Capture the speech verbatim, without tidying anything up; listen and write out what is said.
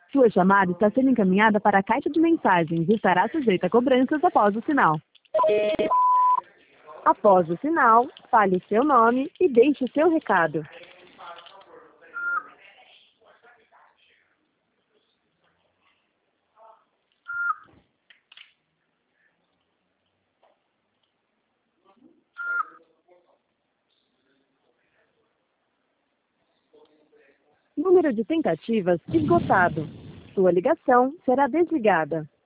Sua chamada está sendo encaminhada para a caixa de mensagens e estará sujeita a cobranças após o sinal. Após o sinal, fale seu nome e deixe seu recado. Número de tentativas esgotado. Sua ligação será desligada.